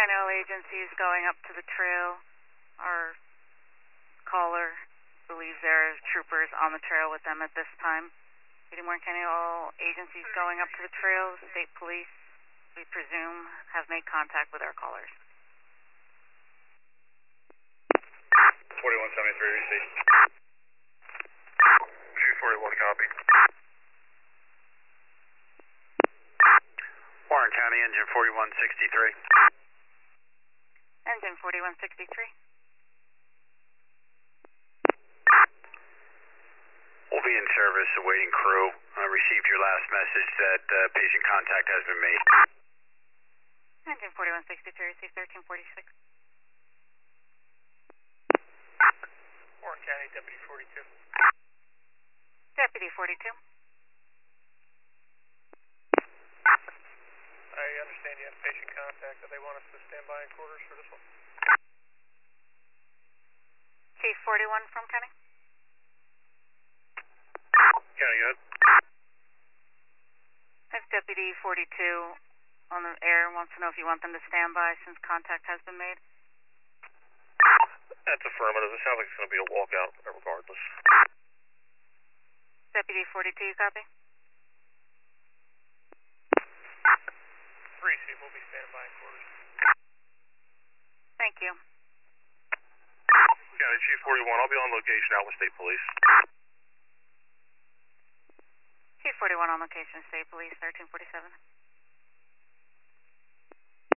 County all agencies going up to the trail. Our caller believes there are troopers on the trail with them at this time. Warren County all agencies going up to the trail. State police, we presume, have made contact with our callers. 4173, receive. 241, copy. Warren County, engine 4163. Engine 4163. We'll be in service, awaiting crew. I received your last message that patient contact has been made. Engine 4163, receive 1346. Warren County, Deputy 42. Deputy 42. I understand you have patient contact. Do they want us to stand by in quarters for this one? Chief 41 from County. County, good. If Deputy 42 on the air wants to know if you want them to stand by since contact has been made. That's affirmative. It sounds like it's going to be a walkout regardless. Deputy 42, you copy? 3C, we'll be standing by in quarters. Thank you. County Chief 41, I'll be on location out with State Police. Chief 41 on location, State Police, 1347.